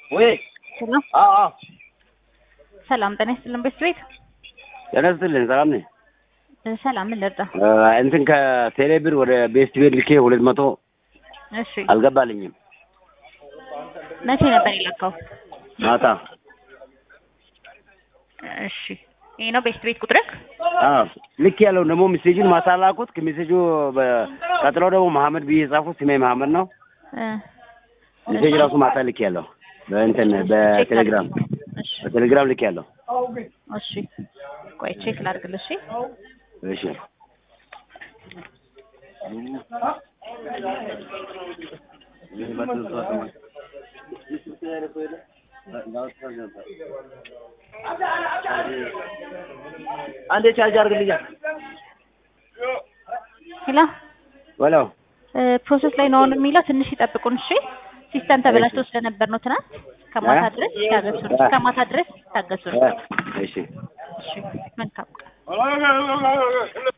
ወይ ሰላም ሰላም ጤና ይስጥልን ቤት ያነስልኝ ሰላም ነኝ። ሰላም ምን ልርዳ? እንትን ከቴሌብር ወደ ቤስት ቤት ልኬ 200 እሺ አልገባልኝም። መቼ ነበር የላከው? ማታ። እሺ ይሄ ነው ቤስት ቤት ቁጥርክ? ልክ ያለው ደግሞ ሜሴጁን ማታ ላኩት። ከሜሴጁ ቀጥሎ ደግሞ መሐመድ ብዬ ጻፉት። ስሜ መሐመድ ነው። ሜሴጅ ራሱ ማታ ልክ ያለው በእንትን በቴሌግራም ልክ ያለው። እሺ ቆይ ቼክ ላድርግልሽ። እሺ አንዴ ቻርጅ አድርግልኛ። ሄሎ ወሎ ፕሮሰስ ላይ ነው የሚለው ትንሽ ይጠብቁን። እሺ ሲስተም ተበላሽቶ ስለነበር ነው ትናንት። ከማታ ድረስ ታገሱን። ከማታ ድረስ ታገሱን። እሺ እሺ መልካም